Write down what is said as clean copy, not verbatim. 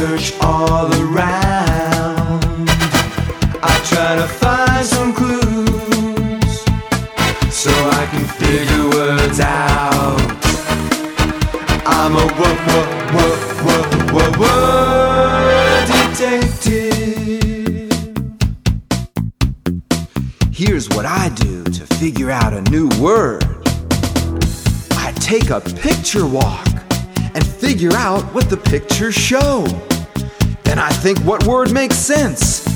search all around. I try to find some clues so I can figure words out. I'm a word detective. Here's what I do to figure out a new word. I take a picture walk and figure out what the pictures show. Then I think what word makes sense